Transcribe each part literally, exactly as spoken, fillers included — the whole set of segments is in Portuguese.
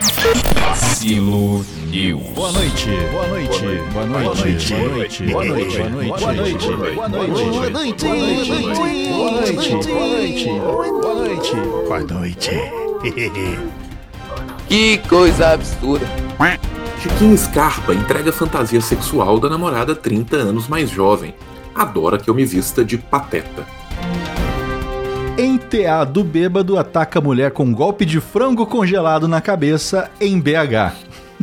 Vacilo News. Boa noite, boa noite, boa noite, boa noite, boa noite, boa noite, boa noite, boa noite, boa noite, boa noite, boa noite, boa noite. Que coisa absurda. Chiquinho Scarpa entrega fantasia sexual da namorada trinta anos mais jovem. Adora que eu me vista de pateta. Enteado bêbado ataca a mulher com um golpe de frango congelado na cabeça em B H.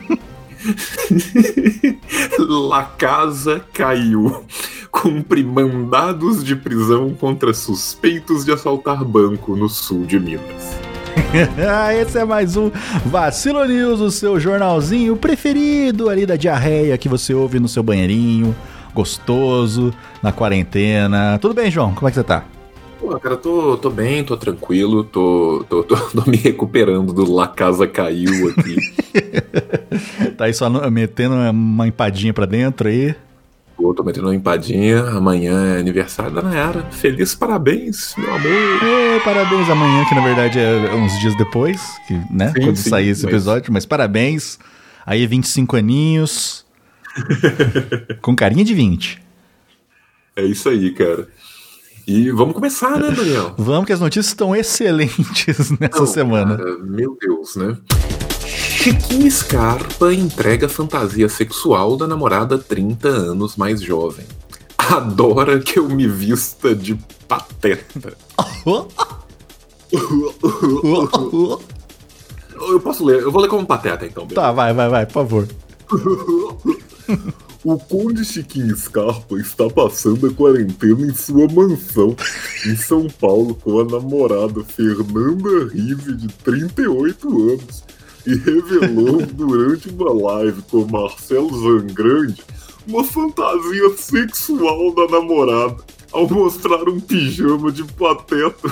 La Casa caiu. Cumpre mandados de prisão contra suspeitos de assaltar banco no sul de Minas. Esse é mais um Vacilo News, o seu jornalzinho preferido ali da diarreia que você ouve no seu banheirinho, gostoso, na quarentena. Tudo bem, João? Como é que você tá? Pô, cara, tô, tô bem, tô tranquilo, tô, tô, tô, tô me recuperando do La Casa caiu aqui. Tá aí só no, metendo uma empadinha pra dentro aí. Pô, tô metendo uma empadinha, amanhã é aniversário da Nayara. Feliz parabéns, meu amor. É, parabéns amanhã, que na verdade é uns dias depois, que, né? Sim, quando sim, sair esse mas... episódio, mas parabéns. Aí vinte e cinco aninhos, com carinha de vinte. É isso aí, cara. E vamos começar, né, Daniel? Vamos, que as notícias estão excelentes nessa Não, semana. Cara, meu Deus, né? Chiquinho Scarpa entrega fantasia sexual da namorada trinta anos mais jovem. Adora que eu me vista de pateta. Eu posso ler, eu vou ler como pateta então. Beleza? Tá, vai, vai, vai, por favor. O Conde Chiquinho Scarpa está passando a quarentena em sua mansão, em São Paulo, com a namorada Fernanda Rive, de trinta e oito anos, e revelou durante uma live com Marcelo Zangrande uma fantasia sexual da namorada, ao mostrar um pijama de pateta.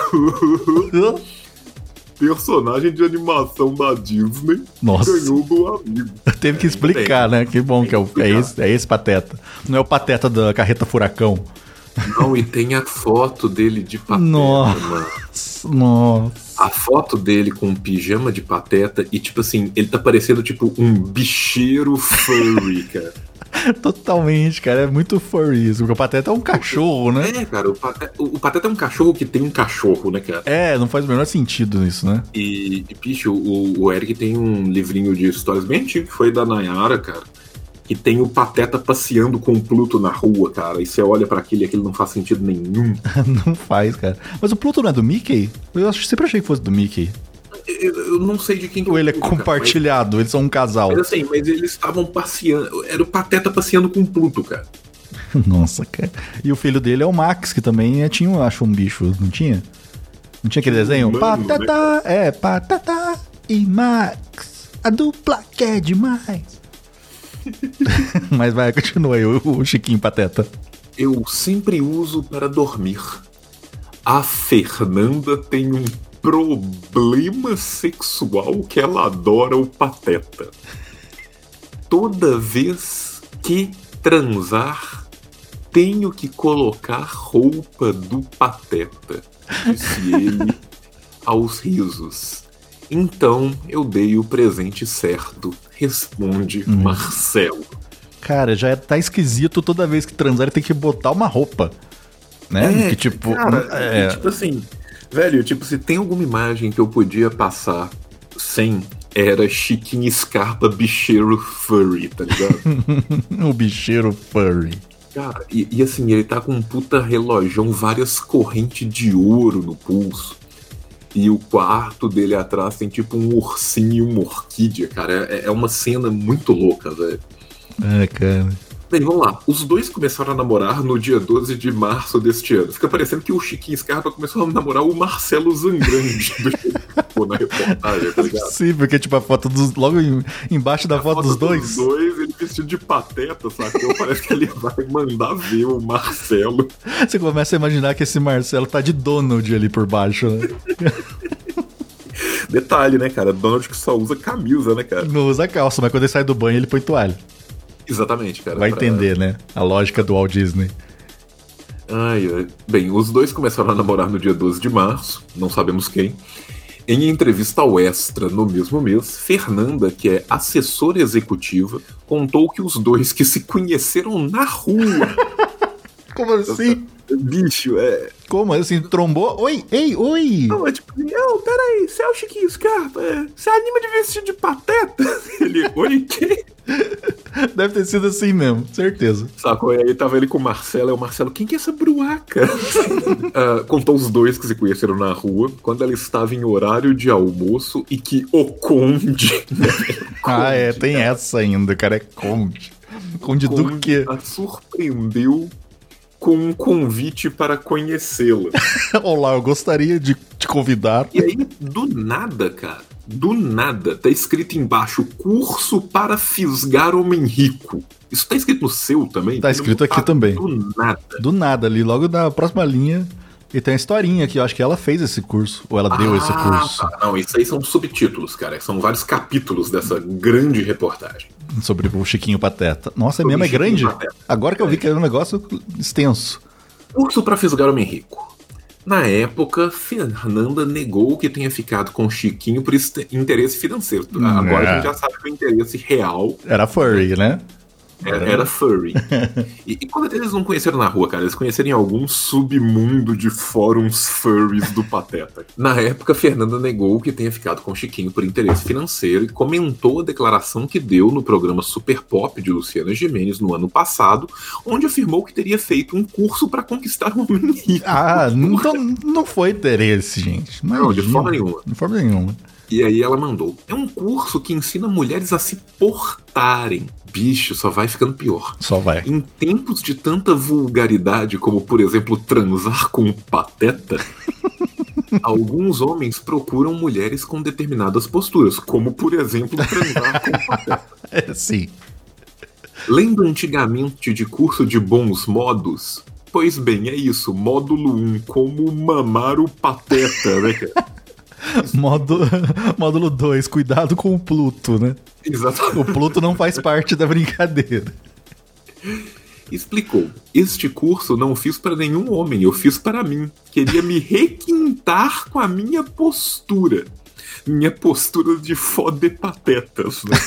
Personagem de animação da Disney. Nossa. Ganhou do amigo. Teve que explicar, né? Que bom que é, o, é, esse, é esse pateta. Não é o pateta da carreta furacão. Não, e tem a foto dele de pateta, Nossa, mano. Nossa. A foto dele com um pijama de pateta e, tipo assim, ele tá parecendo, tipo, um bicheiro furry, cara. Totalmente, cara. É muito furry isso. Porque o pateta é um cachorro, né? É, cara, o pateta, o pateta é um cachorro que tem um cachorro, né, cara? É, não faz o menor sentido isso, né? E, e bicho, o, o Eric tem um livrinho de histórias bem antigo que foi da Nayara, cara. Que tem o Pateta passeando com o Pluto na rua, cara. E você olha pra aquilo e aquilo não faz sentido nenhum. Não faz, cara. Mas o Pluto não é do Mickey? Eu acho, sempre achei que fosse do Mickey. Eu, eu não sei de quem que Ou ele é Pluto, compartilhado, cara, eles são um casal. mas, mas assim, mas eles estavam passeando. Era o Pateta passeando com o Pluto, cara. Nossa, cara. E o filho dele é o Max, que também é, tinha, acho, um bicho, não tinha? Não tinha aquele desenho? Mano, Pateta, né? é, Pateta e Max. A dupla quer demais. Mas vai, continua aí, o, o Chiquinho Pateta. Eu sempre uso para dormir. A Fernanda tem um problema sexual que ela adora o Pateta. Toda vez que transar, tenho que colocar roupa do Pateta, disse ele aos risos. Então eu dei o presente certo, responde hum. Marcelo. Cara, já tá esquisito toda vez que transar ele tem que botar uma roupa, né? É, que tipo, cara, é... tipo assim, velho, tipo, se tem alguma imagem que eu podia passar sem, era Chiquinho Scarpa bicheiro furry, tá ligado? O bicheiro furry. Cara, e, e assim, ele tá com um puta relojão, várias correntes de ouro no pulso. E o quarto dele atrás tem tipo um ursinho e uma orquídea, cara. É, é uma cena muito louca, velho. É, cara. Bem, vamos lá. Os dois começaram a namorar no dia doze de março deste ano. Fica parecendo que o Chiquinho Scarpa começou a namorar o Marcelo Zangrande do na reportagem, tá ligado? Sim, porque tipo a foto dos... Logo em, embaixo da a foto, foto dos dois. Os dois, ele vestido de pateta, sacou? Parece que ele vai mandar ver o Marcelo. Você começa a imaginar que esse Marcelo tá de Donald ali por baixo, né? Detalhe, né, cara? Donald que só usa camisa, né, cara? Não usa calça, mas quando ele sai do banho ele põe toalha. Exatamente, cara. Vai pra... entender, né? A lógica do Walt Disney. Ai, ai. Bem, os dois começaram a namorar no dia doze de março, não sabemos quem. Em entrevista ao Extra no mesmo mês, Fernanda, que é assessora executiva, contou que os dois que se conheceram na rua... Como assim? Bicho, é... Como assim? Trombou? Oi, ei, oi! Não, é tipo, não, peraí, você é o Chiquinho Scarpa? É, você anima de vestir de pateta? Ele, oi, quê? Deve ter sido assim mesmo, certeza. Sacou? E aí tava ele com o Marcelo, e o Marcelo, quem que é essa bruaca? uh, contou os dois que se conheceram na rua, quando ela estava em horário de almoço e que o Conde... Né, ah, é, tem essa ainda, o cara é Conde. Conde, conde do quê? A surpreendeu com um convite para conhecê-la. Olá, eu gostaria de te convidar. E aí, do nada, cara, do nada, tá escrito embaixo, curso para fisgar homem rico. Isso tá escrito no seu também? Tá escrito aqui também. Do nada. Do nada, ali, logo na próxima linha. E tem a historinha aqui, eu acho que ela fez esse curso, ou ela deu ah, esse curso. Tá. Não, isso aí são subtítulos, cara. São vários capítulos dessa grande reportagem. Sobre o Chiquinho Pateta. Nossa, é mesmo, é grande? Pateta. Agora que eu vi que era um negócio extenso. Curso para fisgar homem rico. Na época, Fernanda negou que tenha ficado com o Chiquinho por interesse financeiro. Agora é. a gente já sabe que o interesse real... Era furry, né? Era, era furry. E, e quando eles não conheceram na rua, cara, eles conheceram em algum submundo de fóruns furries do Pateta. Na época, Fernanda negou que tenha ficado com o Chiquinho por interesse financeiro e comentou a declaração que deu no programa Super Pop de Luciana Gimenez no ano passado, onde afirmou que teria feito um curso para conquistar um homem rico. Ah, não, não foi interesse, gente. Imagina. Não, de forma nenhuma. De forma nenhuma. E aí ela mandou. É um curso que ensina mulheres a se portarem. Bicho, só vai ficando pior. Só vai. Em tempos de tanta vulgaridade, como por exemplo transar com um pateta, alguns homens procuram mulheres com determinadas posturas, como por exemplo transar com um pateta. É, sim. Lembra antigamente de curso de bons modos? Pois bem, é isso. Módulo um, como mamar o pateta, né, cara? Módulo, módulo dois, cuidado com o Pluto, né? Exatamente. O Pluto não faz parte da brincadeira. Explicou. Este curso não fiz para nenhum homem, eu fiz para mim. Queria me requintar com a minha postura. Minha postura de fode patetas, né?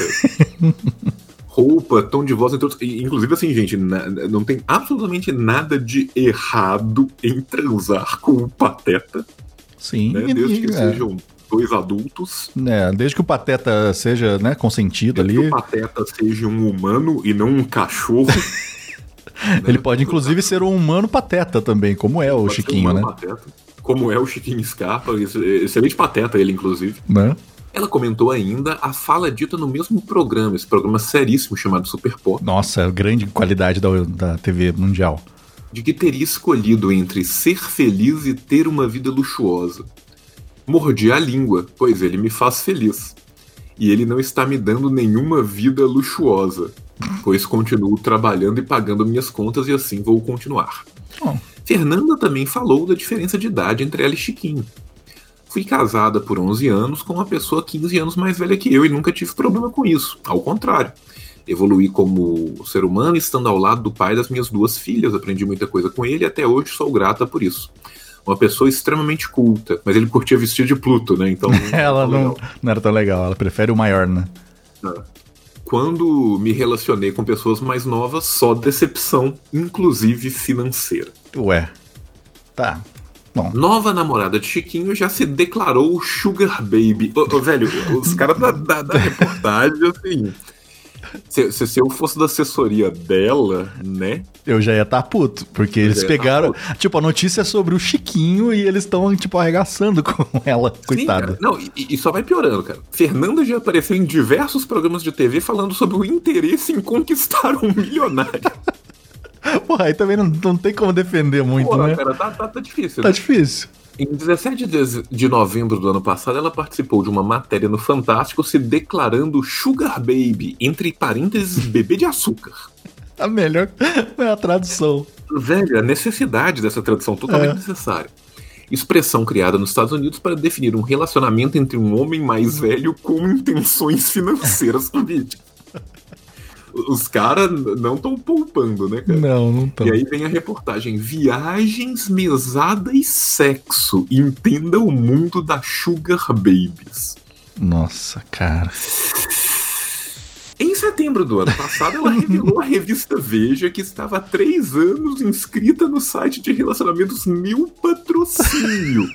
Roupa, tom de voz, entre outros. Inclusive, assim, gente, não tem absolutamente nada de errado em transar com o pateta. Sim, né? Desde que é. sejam dois adultos. É, desde que o Pateta seja, né, consentido desde ali. Que o Pateta seja um humano e não um cachorro. Ele né? pode, inclusive, ser um humano Pateta também, como é o pode Chiquinho, um né? Pateta, como é o Chiquinho Scarpa. Excelente Pateta ele, inclusive. Né? Ela comentou ainda a fala dita no mesmo programa, esse programa seríssimo chamado Super Pop. Nossa, grande qualidade da, da T V mundial. De que teria escolhido entre ser feliz e ter uma vida luxuosa. Mordi a língua, pois ele me faz feliz. E ele não está me dando nenhuma vida luxuosa, pois continuo trabalhando e pagando minhas contas e assim vou continuar. Oh. Fernanda também falou da diferença de idade entre ela e Chiquinho. Fui casada por onze anos com uma pessoa quinze anos mais velha que eu e nunca tive problema com isso. Ao contrário. Evoluí como ser humano estando ao lado do pai das minhas duas filhas, aprendi muita coisa com ele e até hoje sou grata por isso. Uma pessoa extremamente culta, mas ele curtia vestir de Pluto, né? Então ela não, não era tão legal, ela prefere o maior, né? Quando me relacionei com pessoas mais novas, só decepção, inclusive financeira. Ué, tá. Bom. Nova namorada de Chiquinho já se declarou Sugar Baby. Ô, ô, velho, os caras da, da, da reportagem, assim... Se, se, se eu fosse da assessoria dela, né? Eu já ia estar tá puto, porque eu eles pegaram... Tá tipo, a notícia é sobre o Chiquinho e eles estão, tipo, arregaçando com ela, coitada. Sim, não, e, e só vai piorando, cara. Fernanda já apareceu em diversos programas de T V falando sobre o interesse em conquistar um milionário. Porra, aí também não, não tem como defender muito, Porra, né? Cara, tá, tá, tá difícil. Tá né? difícil. Em dezessete de novembro do ano passado, ela participou de uma matéria no Fantástico se declarando Sugar Baby, entre parênteses, bebê de açúcar. A melhor é a tradução. Velho, a necessidade dessa tradução totalmente é. necessária. Expressão criada nos Estados Unidos para definir um relacionamento entre um homem mais velho com intenções financeiras com vídeo. os caras não estão poupando, né, cara? Não, não estão. E aí vem a reportagem: viagens, mesada e sexo. Entenda o mundo das Sugar Babies. Nossa, cara. Em setembro do ano passado, ela revelou à revista Veja que estava há três anos inscrita no site de relacionamentos Mil Patrocínio.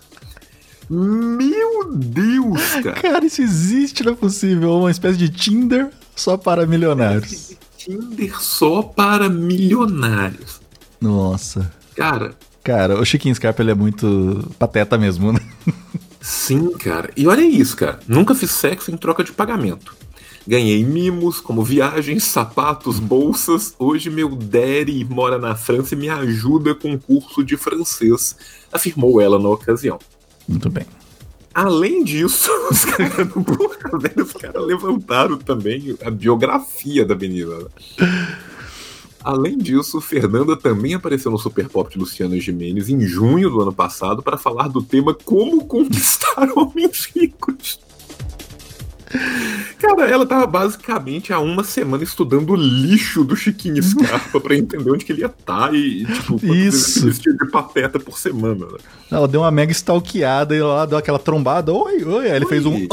Meu Deus, cara. Cara, isso existe, não é possível. Uma espécie de Tinder só para milionários. Tinder só para milionários. Nossa. Cara... Cara, o Chiquinho Scarpa, ele é muito pateta mesmo, né? Sim, cara. E olha isso, cara. Nunca fiz sexo em troca de pagamento. Ganhei mimos, como viagens, sapatos, bolsas. Hoje meu daddy mora na França e me ajuda com um curso de francês, afirmou ela na ocasião. Muito bem. Além disso, os caras os cara levantaram também a biografia da menina. Né? Além disso, Fernanda também apareceu no Super Pop de Luciano Gimenez em junho do ano passado para falar do tema Como Conquistar Homens Ricos. Cara, ela tava basicamente há uma semana estudando o lixo do Chiquinho Scarpa pra entender onde que ele ia estar e, tipo, quantas vezes ele vestia de pateta por semana. Né? Ela deu uma mega stalkeada e ela deu aquela trombada. Oi, oi. Aí ele Oi. fez um...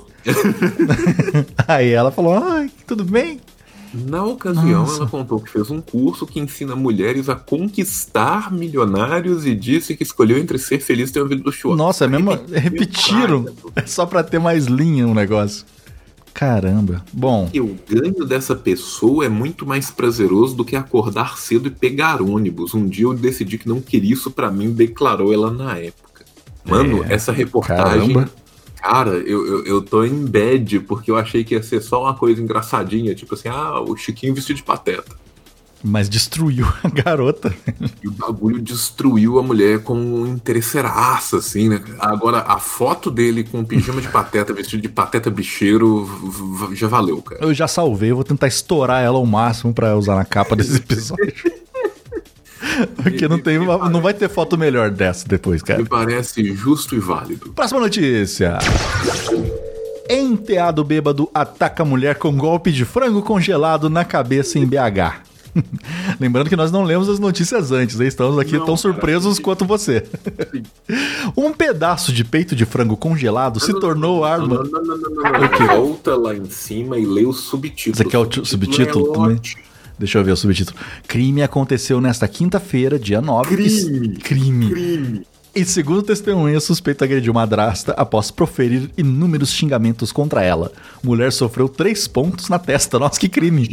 Aí ela falou, ai, tudo bem? Na ocasião, Nossa. ela contou que fez um curso que ensina mulheres a conquistar milionários e disse que escolheu entre ser feliz e ter uma vida luxuosa. Nossa, é mesmo... Repetiram. É só pra ter mais linha um negócio. Caramba. Bom... E o ganho dessa pessoa é muito mais prazeroso do que acordar cedo e pegar ônibus. Um dia eu decidi que não queria isso pra mim, declarou ela na época. Mano, É, essa reportagem... caramba. Cara, eu, eu, eu tô em bad, porque eu achei que ia ser só uma coisa engraçadinha, tipo assim, ah, o Chiquinho vestido de pateta. Mas destruiu a garota. E o bagulho destruiu a mulher com um interesseiraço, assim, né? Agora, a foto dele com um pijama de pateta, vestido de pateta bicheiro, v- v- já valeu, cara. Eu já salvei, eu vou tentar estourar ela ao máximo pra usar na capa desse episódio. Porque não, tem, não vai ter foto melhor dessa depois, cara. Me parece justo e válido. Próxima notícia. Enteado bêbado ataca mulher com golpe de frango congelado na cabeça em B H. Lembrando que nós não lemos as notícias antes, hein? Estamos aqui Não, tão cara. surpresos quanto você. Um pedaço de peito de frango congelado se tornou arma. Não, não, não, não, não, não. O quê? Volta lá em cima e lê o subtítulo. Você quer o t- subtítulo é também? ótimo. Deixa eu ver o subtítulo. Crime aconteceu nesta quinta-feira, dia nove. Crime. E... Crime. Crime. E segundo testemunha, suspeito agrediu madrasta após proferir inúmeros xingamentos contra ela. Mulher sofreu três pontos na testa. Nossa, que crime.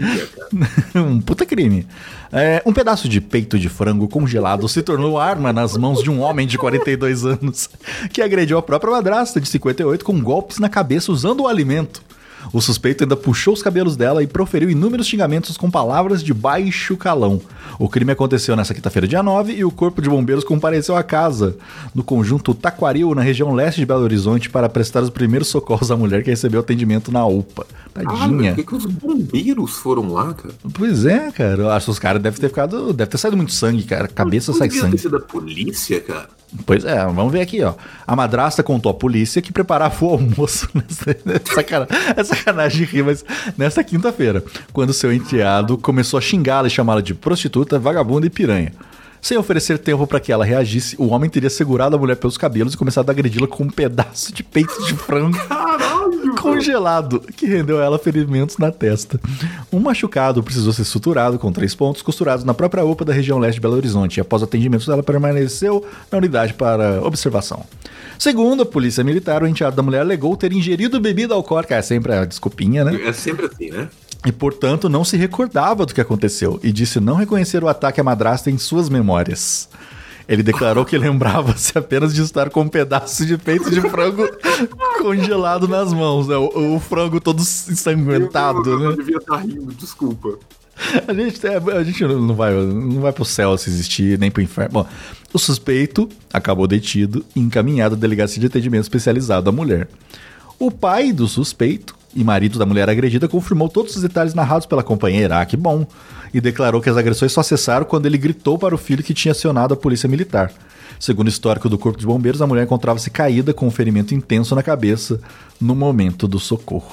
Um puta crime. É, um pedaço de peito de frango congelado se tornou arma nas mãos de um homem de quarenta e dois anos que agrediu a própria madrasta de cinquenta e oito com golpes na cabeça usando o alimento. O suspeito ainda puxou os cabelos dela e proferiu inúmeros xingamentos com palavras de baixo calão. O crime aconteceu nesta quinta-feira, dia nove, e o corpo de bombeiros compareceu à casa, no conjunto Taquaril, na região leste de Belo Horizonte, para prestar os primeiros socorros à mulher que recebeu atendimento na U P A. Tadinha. Ah, por que, que os bombeiros foram lá, cara? Pois é, cara. Eu acho que os caras devem ter ficado. Deve ter saído muito sangue, cara. Cabeça Não sai devia sangue. ter sido da polícia, cara. Pois é, vamos ver aqui, ó. A madrasta contou à polícia que preparava o almoço nessa, sacana, é sacanagem rir, mas nessa quinta-feira, quando seu enteado começou a xingá-la e chamá-la de prostituta, vagabunda e piranha. Sem oferecer tempo para que ela reagisse, o homem teria segurado a mulher pelos cabelos e começado a agredi-la com um pedaço de peito de frango Caralho! congelado, que rendeu a ela ferimentos na testa. Um machucado precisou ser suturado com três pontos costurados na própria U P A da região leste de Belo Horizonte. E após atendimentos, ela permaneceu na unidade para observação. Segundo a polícia militar, o enteado da mulher alegou ter ingerido bebida alcoólica. É sempre a desculpinha, né? É sempre assim, né? E, portanto, não se recordava do que aconteceu e disse não reconhecer o ataque à madrasta em suas memórias. Ele declarou que lembrava-se apenas de estar com um pedaço de peito de frango congelado nas mãos, né? O, o frango todo ensanguentado, eu, eu, eu né? devia estar rindo, desculpa. A gente, a gente não vai, não vai pro céu se existir, nem pro inferno. Bom, o suspeito acabou detido e encaminhado à delegacia de atendimento especializado à mulher. O pai do suspeito e marido da mulher agredida confirmou todos os detalhes narrados pela companheira, ah, que bom, e declarou que as agressões só cessaram quando ele gritou para o filho que tinha acionado a polícia militar. Segundo o histórico do corpo de bombeiros, a mulher encontrava-se caída com um ferimento intenso na cabeça no momento do socorro.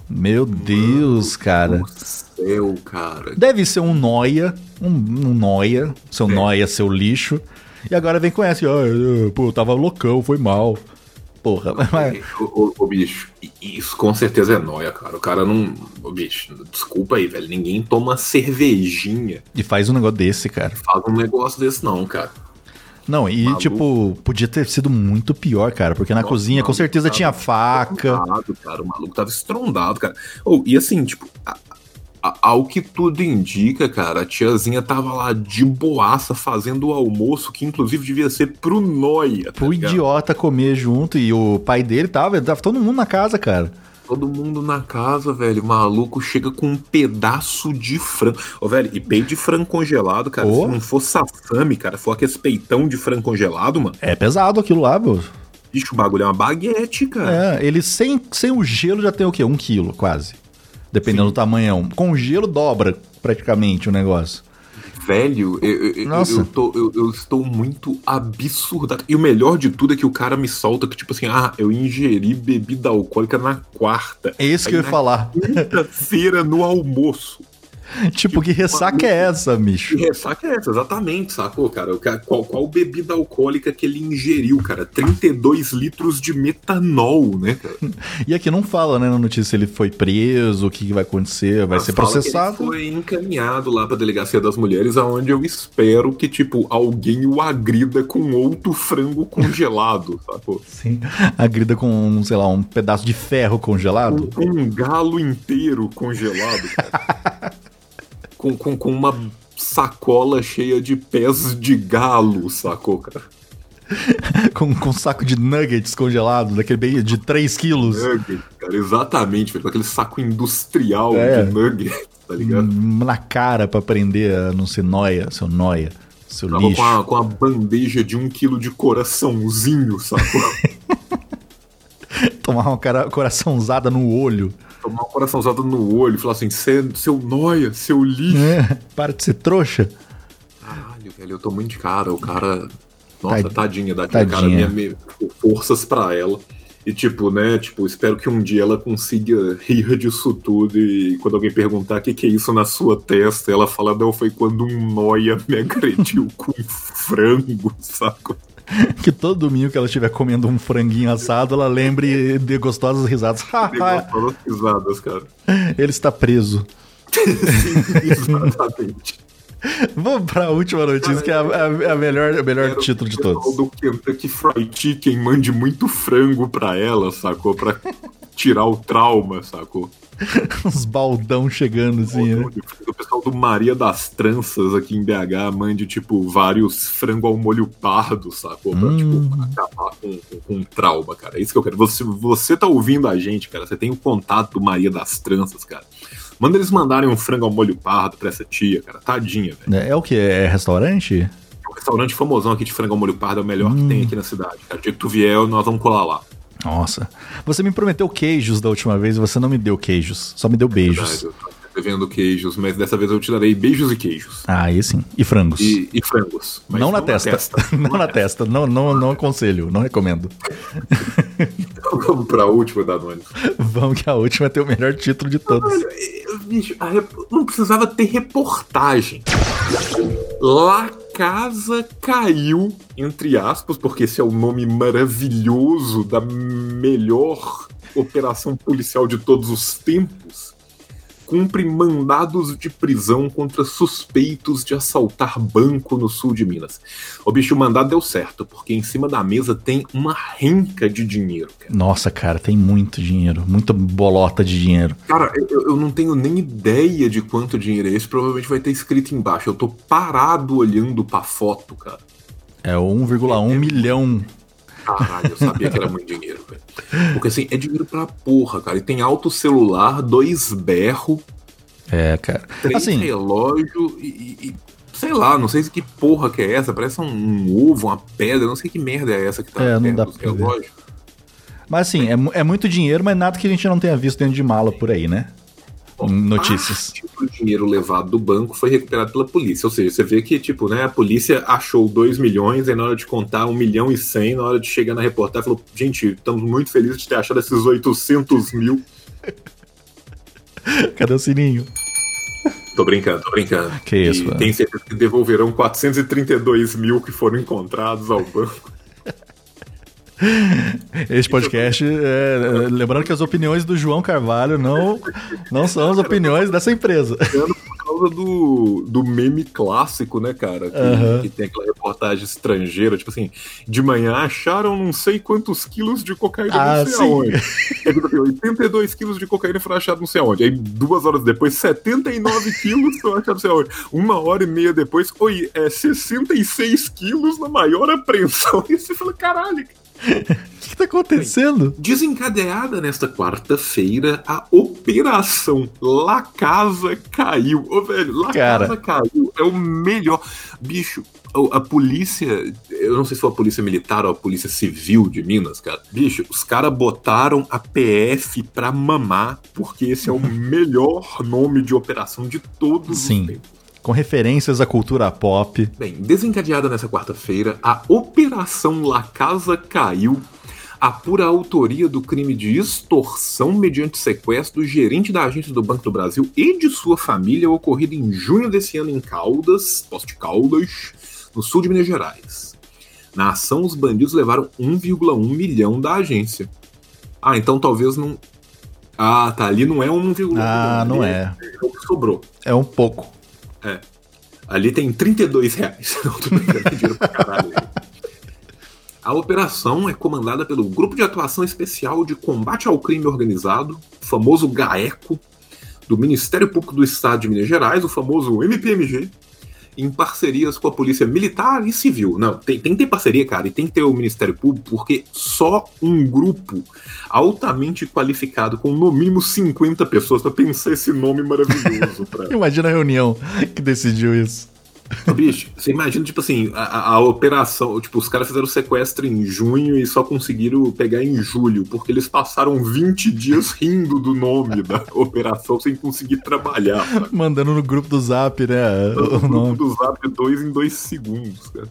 Meu Deus, cara. Meu céu, cara. Deve ser um noia, um, um noia, seu é. noia, seu lixo. E agora vem com essa, ah, pô, eu tava loucão, foi mal. Porra, mas... Ô, ô, ô, bicho, isso com certeza é nóia, cara. O cara não... Ô, bicho, desculpa aí, velho. Ninguém toma cervejinha. E faz um negócio desse, cara. Faz um negócio desse não, cara. Não, e maluco. Tipo, podia ter sido muito pior, cara. Porque na Nossa, cozinha com certeza tinha faca. Cara, o maluco tava estrondado, cara. Oh, e assim, tipo... A... Ao que tudo indica, cara, a tiazinha tava lá de boaça fazendo o almoço, que inclusive devia ser pro nóia. Tá pro ligado? Idiota comer junto, e o pai dele tava, tava todo mundo na casa, cara. Todo mundo na casa, velho. O maluco chega com um pedaço de frango. Ô, velho, e peito de frango congelado, cara. Oh. Se não for sashimi, cara, for aquele peitão de frango congelado, mano. É pesado aquilo lá, meu. Bicho, o bagulho é uma baguete, cara. É, ele sem, sem o gelo já tem o quê? Um quilo, quase. Dependendo Sim. do tamanhão. Com gelo dobra praticamente o negócio. Velho, eu, eu, Nossa. eu, tô, eu, eu estou muito absurdado. E o melhor de tudo é que o cara me solta que, tipo assim, ah, eu ingeri bebida alcoólica na quarta. É isso Aí que eu ia falar. Quinta-feira no almoço. Tipo, tipo, que ressaca é essa, bicho? Que ressaca é essa, exatamente, sacou, cara? Qual, qual bebida alcoólica que ele ingeriu, cara? trinta e dois litros de metanol, né, cara? E aqui não fala, né, na notícia se ele foi preso, o que vai acontecer, vai Mas ser processado. Que ele foi encaminhado lá pra Delegacia das Mulheres, aonde eu espero que, tipo, alguém o agrida com outro frango congelado, sacou? Sim, agrida com, sei lá, um pedaço de ferro congelado. Com um, um galo inteiro congelado, cara. Com, com, com uma sacola cheia de pés de galo, sacou, cara? com, com um saco de nuggets congelado, daquele bem de três quilos. Nuggets, cara, exatamente, com aquele saco industrial é. de nuggets, tá ligado? Na cara pra prender a não ser noia, seu noia, seu Tava lixo. Com a, com a bandeja de um quilo de coraçãozinho, sacou? Tomar uma cara, coraçãozada no olho. Tomar uma coraçãozada no olho e falar assim, seu noia, seu lixo. É, para de ser trouxa. Caralho, velho, eu tô muito de cara. O cara... Nossa, Tad... tadinha daquele tadinha. cara. Minha, minha, forças pra ela. E tipo, né, tipo, espero que um dia ela consiga rir disso tudo e quando alguém perguntar o que, que é isso na sua testa, ela fala, não, foi quando um noia me agrediu com frango, saco? Que todo domingo que ela estiver comendo um franguinho assado, ela lembre de gostosas risadas. De gostosas risadas, cara. Ele está preso. Sim, exatamente. Vamos para a última notícia, cara, que é a, a, a melhor, a melhor título de todos. O do Kentucky Fried Chicken mande muito frango pra ela, sacou? Pra tirar o trauma, sacou? Uns baldão chegando assim, né? O pessoal do Maria das Tranças aqui em B H mande, tipo, vários frango ao molho pardo, sacou? Pra, hum. tipo, acabar com, com, com trauma, cara. É isso que eu quero. Você, você tá ouvindo a gente, cara. Você tem o contato do Maria das Tranças, cara. Manda eles mandarem um frango ao molho pardo pra essa tia, cara. Tadinha, velho. É, é o que? É restaurante? É um restaurante famosão aqui de frango ao molho pardo. É o melhor hum. que tem aqui na cidade, cara. O dia que tu vier, nós vamos colar lá. Nossa. Você me prometeu queijos da última vez e você não me deu queijos. Só me deu beijos. É verdade, eu tô devendo queijos, mas dessa vez eu te darei beijos e queijos. Ah, aí sim. E frangos. E, e frangos. Mas não, não na testa. testa. Não, não na testa. Não, não, não aconselho. Não recomendo. Então vamos pra última, Danone. Vamos que a última tem o melhor título de todos. Olha, bicho, a rep... não precisava ter reportagem. La Casa caiu, entre aspas, porque esse é o nome maravilhoso da melhor operação policial de todos os tempos, cumpre mandados de prisão contra suspeitos de assaltar banco no sul de Minas. O bicho, o mandado deu certo, porque em cima da mesa tem uma renca de dinheiro, cara. Nossa, cara, tem muito dinheiro, muita bolota de dinheiro. Cara, eu, eu não tenho nem ideia de quanto dinheiro é esse, provavelmente vai ter escrito embaixo. Eu tô parado olhando pra foto, cara. É um vírgula um é, milhão. Caralho, eu sabia que era muito dinheiro, velho. Porque assim, é dinheiro pra porra, cara. E tem alto celular, dois berro. É, cara. Três assim, relógio e, e. Sei lá, não sei se que porra que é essa. Parece um, um ovo, uma pedra. Não sei que merda é essa que tá é, não dá dos pra relógios. Ver. Mas assim, é, é muito dinheiro, mas nada que a gente não tenha visto dentro de mala por aí, né? Bom, notícias. Parte do dinheiro levado do banco foi recuperado pela polícia. Ou seja, você vê que, tipo, né, a polícia achou dois milhões, aí na hora de contar um milhão e cem, na hora de chegar na reportagem, falou, gente, estamos muito felizes de ter achado esses oitocentos mil. Cadê o sininho? Tô brincando, tô brincando. Que isso, e mano. tem certeza que devolverão quatrocentos e trinta e dois mil que foram encontrados ao banco. Este podcast, é, lembrando que as opiniões do João Carvalho não, não são as opiniões dessa empresa. Por causa do, do meme clássico, né, cara? Que, Uhum. que tem aquela reportagem estrangeira, tipo assim, de manhã acharam não sei quantos quilos de cocaína Ah, não sei sim. aonde. É, tipo assim, oitenta e dois quilos de cocaína foram achados não sei aonde. Aí duas horas depois, setenta e nove quilos foram achados não sei aonde. Uma hora e meia depois, oi, é sessenta e seis quilos na maior apreensão. E você fala, caralho. O que, que tá acontecendo? Desencadeada nesta quarta-feira, a Operação La Casa Caiu. Ô, velho, La Cara. Casa Caiu é o melhor. Bicho, a, a polícia, eu não sei se foi a polícia militar ou a polícia civil de Minas, cara. Bicho, os caras botaram a P F pra mamar, porque esse é o melhor nome de operação de todos Sim. os tempos. Com referências à cultura pop. Bem, desencadeada nessa quarta-feira, a Operação La Casa Caiu apura a autoria do crime de extorsão mediante sequestro do gerente da agência do Banco do Brasil e de sua família, ocorrido em junho desse ano em Caldas, Posto de Caldas, no sul de Minas Gerais. Na ação, os bandidos levaram um vírgula um milhão da agência. Ah, então talvez não... Ah, tá, ali não é um vírgula um Ah, milhão. não ali é. É o que sobrou. É um pouco. É. Ali tem trinta e dois reais. Não, tô brincando, tem dinheiro pra caralho. A operação é comandada pelo Grupo de Atuação Especial de Combate ao Crime Organizado, o famoso GAECO, do Ministério Público do Estado de Minas Gerais, o famoso M P M G, em parcerias com a Polícia Militar e Civil. Não, tem, tem que ter parceria, cara, e tem que ter o Ministério Público, porque só um grupo altamente qualificado, com no mínimo cinquenta pessoas, pra pensar esse nome maravilhoso. Pra... Imagina a reunião que decidiu isso. Bicho, você imagina, tipo assim, a, a operação, tipo, os caras fizeram o sequestro em junho e só conseguiram pegar em julho, porque eles passaram vinte dias rindo do nome da operação sem conseguir trabalhar. Sabe? Mandando no grupo do Zap, né? No O grupo nome. do Zap dois em dois segundos, cara.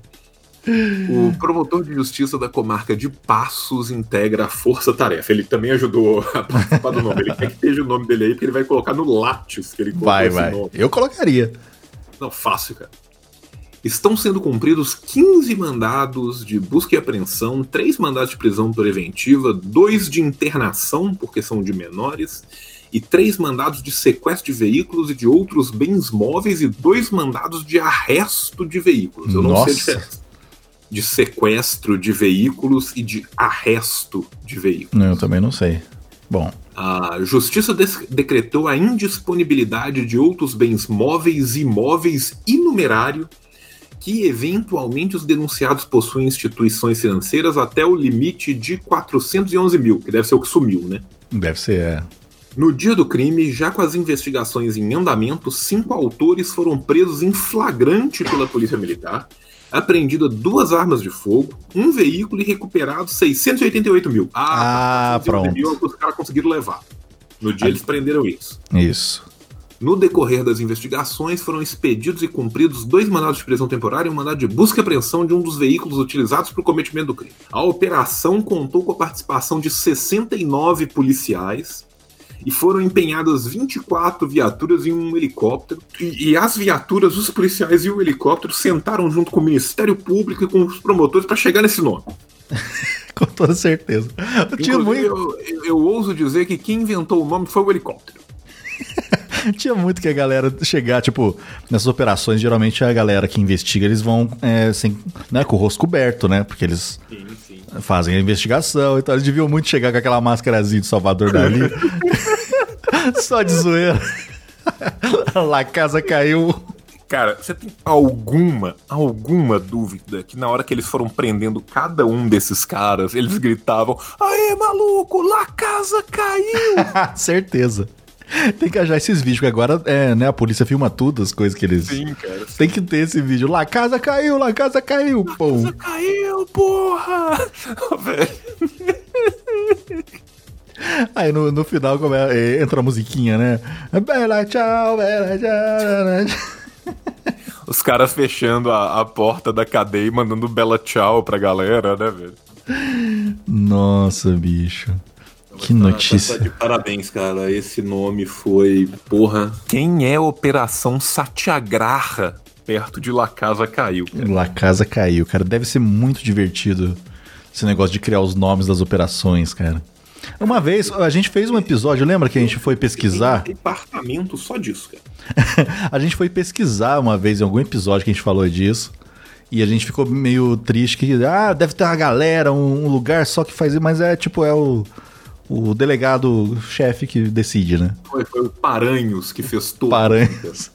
O promotor de justiça da comarca de Passos integra a força-tarefa. Ele também ajudou a participar do nome. Ele quer que esteja o nome dele aí, porque ele vai colocar no Lattes que ele colocou Vai, esse vai. nome. Eu colocaria. Não, fácil, cara. Estão sendo cumpridos quinze mandados de busca e apreensão, três mandados de prisão preventiva, dois de internação, porque são de menores, e três mandados de sequestro de veículos e de outros bens móveis e dois mandados de arresto de veículos. Eu não Nossa. sei a diferença de sequestro de veículos e de arresto de veículos. Não, eu também não sei. Bom, A Justiça des- decretou a indisponibilidade de outros bens móveis e imóveis e numerário que eventualmente os denunciados possuem instituições financeiras até o limite de quatrocentos e onze mil, que deve ser o que sumiu, né? deve ser. É. No dia do crime, já com as investigações em andamento, cinco autores foram presos em flagrante pela Polícia Militar, apreendida duas armas de fogo, um veículo e recuperado seiscentos e oitenta e oito mil. Ah, quatrocentos e onze mil pronto. é o que os caras conseguiram levar. No dia eles prenderam isso. Isso. No decorrer das investigações, foram expedidos e cumpridos dois mandados de prisão temporária e um mandado de busca e apreensão de um dos veículos utilizados para o cometimento do crime. A operação contou com a participação de sessenta e nove policiais e foram empenhadas vinte e quatro viaturas e um helicóptero. E, e as viaturas, os policiais e o helicóptero sentaram junto com o Ministério Público e com os promotores para chegar nesse nome. Com toda certeza. Eu tinha, Inclusive, muito, eu, eu, eu ouso dizer que quem inventou o nome foi o helicóptero. tinha muito que a galera chegar, tipo, nessas operações, geralmente a galera que investiga, eles vão é, sem, né, com o rosto coberto, né? Porque eles Sim, sim. fazem a investigação, então eles deviam muito chegar com aquela máscarazinha de Salvador Dali. Só de zoeira. Lá a casa caiu. Cara, você tem alguma, alguma dúvida que na hora que eles foram prendendo cada um desses caras, eles gritavam: aê, maluco, lá a casa caiu! Certeza. Tem que achar esses vídeos, porque agora é, né, a polícia filma tudo, as coisas que eles... Sim, cara. Tem que ter esse vídeo. Lá a casa caiu, lá a casa caiu, pô. Casa caiu, porra! Velho. Aí no, no final come- é, entra a musiquinha, né? Bela tchau, bela tchau. Os caras fechando a, a porta da cadeia e mandando bela tchau pra galera, né, velho? Nossa, bicho. Que Tá- notícia. tá de parabéns, cara. Esse nome foi, porra. Quem é Operação Satyagraha perto de La Casa Caiu, cara? La Casa Caiu, cara. Deve ser muito divertido esse negócio de criar os nomes das operações, cara. Uma vez, a gente fez um episódio, lembra que a gente foi pesquisar? Tem um departamento só disso, cara. A gente foi pesquisar uma vez em algum episódio que a gente falou disso. E a gente ficou meio triste que, ah, deve ter uma galera, um, um lugar só que faz isso, mas é tipo, é o, o delegado-chefe que decide, né? Foi, foi o Paranhos que fez tudo. Paranhos.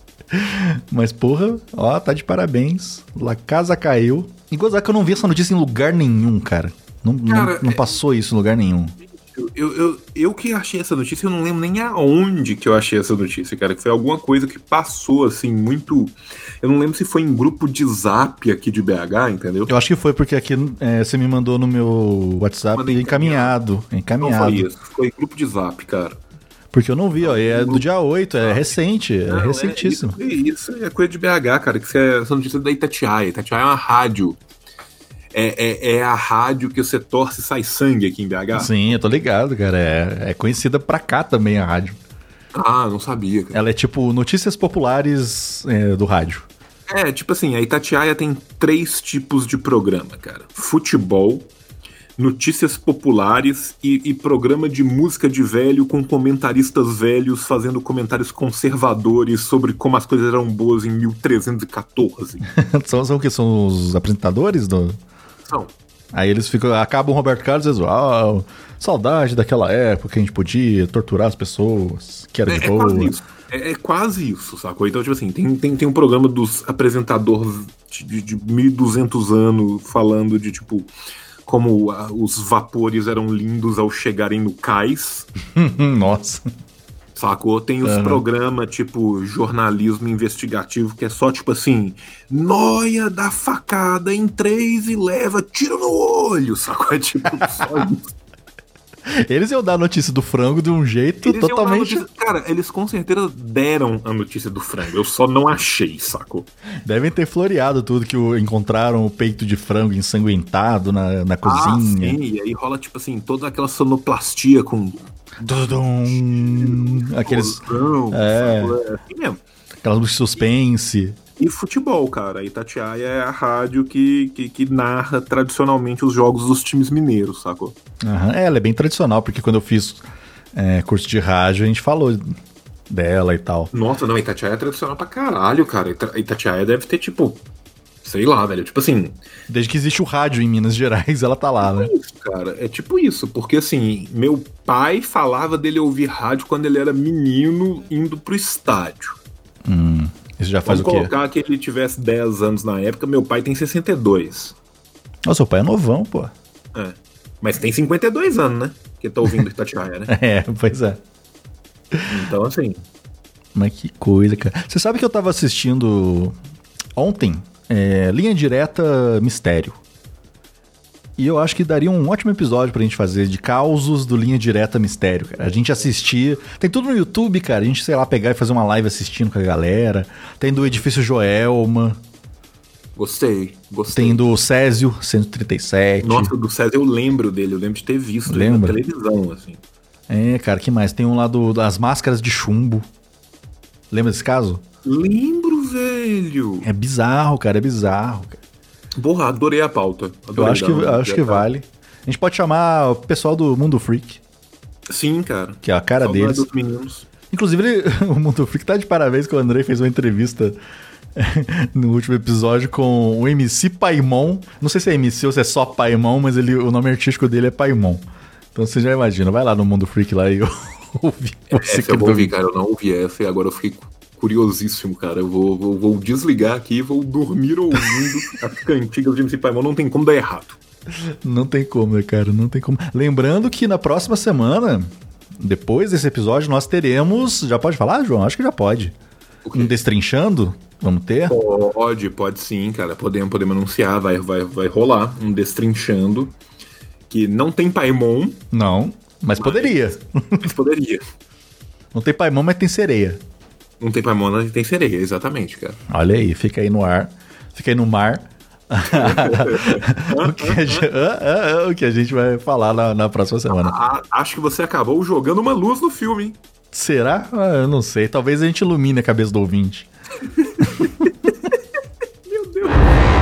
Mas, porra, ó, tá de parabéns. La Casa Caiu. E gozar que eu não vi essa notícia em lugar nenhum, cara. Não, Cara, não, não passou isso em lugar nenhum. Eu, eu, eu que achei essa notícia, eu não lembro nem aonde que eu achei essa notícia, cara. Que foi alguma coisa que passou, assim, muito... Eu não lembro se foi em grupo de zap aqui de B H, entendeu? Eu acho que foi porque aqui é, você me mandou no meu WhatsApp Mandei encaminhado. Encaminhado. Não foi isso, foi grupo de zap, cara. Porque eu não vi, ó. É do dia oito, é recente, é Não, recentíssimo. É, isso, isso é coisa de B H, cara. Que isso é, essa notícia é da Itatiaia. Itatiaia é uma rádio. É, é, é a rádio que você torce e sai sangue aqui em B H. Sim, eu tô ligado, cara. É, é conhecida pra cá também a rádio. Ah, não sabia, cara. Ela é tipo notícias populares é, do rádio. É, tipo assim, a Itatiaia tem três tipos de programa, cara. Futebol, notícias populares e, e programa de música de velho com comentaristas velhos fazendo comentários conservadores sobre como as coisas eram boas em mil trezentos e quatorze. são, são o que? São os apresentadores do... São. Aí eles ficam, acabam o Roberto Carlos e dizem, ah, saudade daquela época que a gente podia torturar as pessoas, que era É, de é boa. quase isso. É, é quase isso, sacou? Então, tipo assim, tem, tem, tem um programa dos apresentadores de, de mil e duzentos anos falando de, tipo, como a, os vapores eram lindos ao chegarem no cais, Nossa. sacou? Tem os Uhum. programas, tipo, jornalismo investigativo, que é só, tipo assim, nóia dá facada em três e leva tiro no olho, sacou? É tipo, só isso. Eles iam dar a notícia do frango de um jeito Eles iam dar a totalmente... notícia- Cara, eles com certeza deram a notícia do frango, eu só não achei, sacou? Devem ter floreado tudo, que o- encontraram o peito de frango ensanguentado na, na Ah, cozinha. sim, e aí rola, tipo assim, toda aquela sonoplastia com... Tudum. Aqueles... explosão, É. sacou? É assim mesmo. Aquelas luzes de suspense. E futebol, cara. A Itatiaia é a rádio que, que, que narra tradicionalmente os jogos dos times mineiros, sacou? Aham. É, ela é bem tradicional, porque quando eu fiz é, curso de rádio, a gente falou dela e tal. Nossa, não, a Itatiaia é tradicional pra caralho, cara. Ita- A Itatiaia deve ter, tipo, sei lá, velho. Tipo assim, Desde que existe o rádio em Minas Gerais, ela tá lá, né? isso, cara. É tipo isso. Porque, assim, meu pai falava dele ouvir rádio quando ele era menino indo pro estádio. Hum, isso já faz Vamos o quê? colocar que ele tivesse dez anos na época, meu pai tem sessenta e dois. Nossa, seu pai é novão, pô. É. Mas tem cinquenta e dois anos, né? Que tá ouvindo Itatiaia, né? É, pois é. Então, assim... Mas que coisa, cara. Você sabe que eu tava assistindo ontem é, Linha Direta Mistério. E eu acho que daria um ótimo episódio pra gente fazer de causos do Linha Direta Mistério, cara. A gente assistir. Tem tudo no YouTube, cara. A gente, sei lá, pegar e fazer uma live assistindo com a galera. Tem do Edifício Joelma. Gostei, gostei. Tem do Césio cento e trinta e sete. Nossa, do César eu lembro dele, eu lembro de ter visto ele na Lembra? televisão, assim. É, cara, que mais? Tem um lá do, das máscaras de chumbo. Lembra desse caso? Lembro, velho! É bizarro, cara. É bizarro, cara. Porra, adorei a pauta. Eu Adorei acho que, dar uma- acho que vale. A gente pode chamar o pessoal do Mundo Freak, Sim, cara. que é a cara Saudade deles. dos meninos. Inclusive, ele- o Mundo Freak tá de parabéns que o Andrei fez uma entrevista no último episódio com o M C Paimon. Não sei se é M C ou se é só Paimon, mas ele, o nome artístico dele é Paimon. Então você já imagina, vai lá no Mundo Freak lá e ouve. Essa eu vou ouvir, cara. Eu não ouvi essa e agora eu fiquei curiosíssimo, cara. Eu vou, vou, vou desligar aqui e vou dormir ouvindo as cantigas de M C Paimon. Não tem como dar errado. Não tem como, né, cara? Não tem como. Lembrando que na próxima semana, depois desse episódio, nós teremos. Já pode falar, João? Acho que já pode. O quê? Um Destrinchando? Vamos ter? Pode, pode sim, cara. Podemos, podemos anunciar, vai, vai, vai rolar um Destrinchando. Que não tem Paimon, Não, mas poderia. mas poderia. Não tem Paimon, mas tem sereia. Não tem Paimon, mas tem sereia, exatamente, cara. Olha aí, fica aí no ar. Fica aí no mar. o, que a gente, ah, ah, o que a gente vai falar na, na próxima semana. Ah, acho que você acabou jogando uma luz no filme, hein? Será? Ah, eu não sei. Talvez a gente ilumine a cabeça do ouvinte. Meu Deus.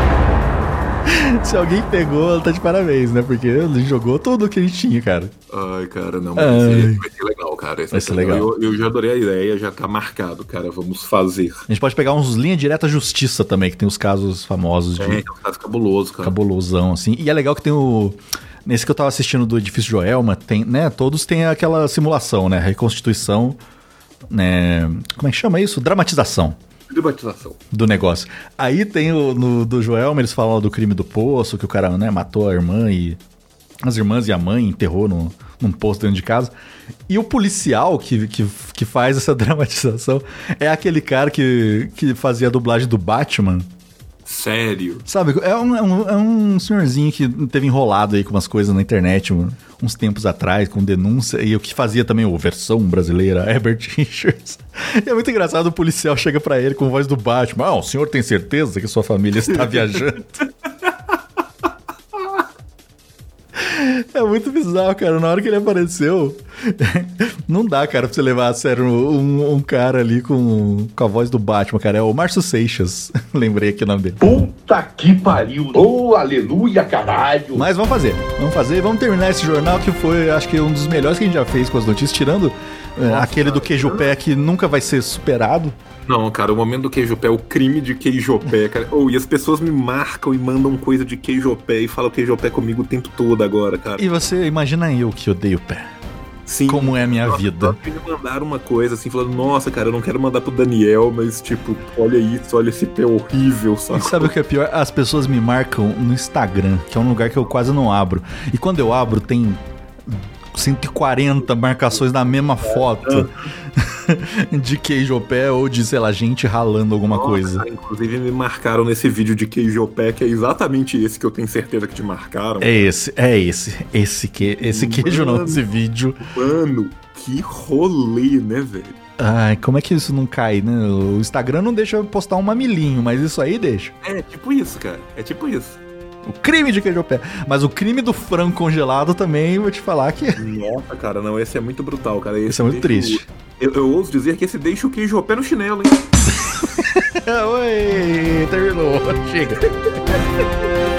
Se alguém pegou, tá de parabéns, né? Porque ele jogou tudo que a gente tinha, cara. Ai, cara, não, mas Ai. vai ser legal, cara. Esse vai ser legal. Eu, eu já adorei a ideia, já tá marcado, cara. Vamos fazer. A gente pode pegar uns linha direta justiça também, que tem os casos famosos de... É, tem uns casos cabulosos, cara. Cabulosão, assim. E é legal que tem o... Nesse que eu tava assistindo do Edifício Joelma, tem, né? Todos têm aquela simulação, né? Reconstituição, né? Como é que chama isso? Dramatização. Dramatização. Do negócio. Aí tem o no, do Joelma, eles falam do crime do poço, que o cara, né, matou a irmã e... As irmãs e a mãe enterrou no, num poço dentro de casa. E o policial que, que, que faz essa dramatização é aquele cara que, que fazia a dublagem do Batman. Sério? Sabe, é um, é, um, é um senhorzinho que teve enrolado aí com umas coisas na internet uns tempos atrás, com denúncia, e o que fazia também o versão brasileira, Herbert Richards. E é muito engraçado, o policial chega pra ele com a voz do Batman. Ah, o senhor tem certeza que sua família está viajando? É muito bizarro, cara. Na hora que ele apareceu, não dá, cara, pra você levar a sério um, um cara ali com, com a voz do Batman, cara. É o Márcio Seixas. Lembrei aqui o nome dele. Puta que pariu. Oh, aleluia, caralho. Mas vamos fazer. Vamos fazer. Vamos terminar esse jornal que foi, acho que, um dos melhores que a gente já fez com as notícias, tirando Nossa, é, aquele cara, do queijo pé que nunca vai ser superado. Não, cara, o momento do queijo pé, o crime de queijo pé, cara. Oh, e as pessoas me marcam e mandam coisa de queijo pé e falam queijo pé comigo o tempo todo agora, cara. E você, imagina eu que odeio pé. Sim. Como é a minha nossa, vida. Me mandaram uma coisa assim, falando, nossa, cara, eu não quero mandar pro Daniel, mas tipo, olha isso, olha esse pé horrível, sabe? E sabe o que é pior? As pessoas me marcam no Instagram, que é um lugar que eu quase não abro. E quando eu abro, tem cento e quarenta marcações na mesma foto de queijo ao pé ou de, sei lá, gente ralando alguma Nossa, coisa. Cara, inclusive me marcaram nesse vídeo de queijo ao pé, que é exatamente esse que eu tenho certeza que te marcaram. É esse, é esse. Esse, que, esse mano, queijo não, esse vídeo. Mano, que rolê, né, velho? Ai, como é que isso não cai, né? O Instagram não deixa eu postar um mamilinho, mas isso aí deixa. É tipo isso, cara. É tipo isso. O crime de queijo ao pé. Mas o crime do frango congelado também, vou te falar que... Nossa, cara, não, esse é muito brutal, cara. Esse Isso é muito triste. O... Eu, eu ouso dizer que esse deixa o queijo ao pé no chinelo, hein? Oi, terminou. Chega.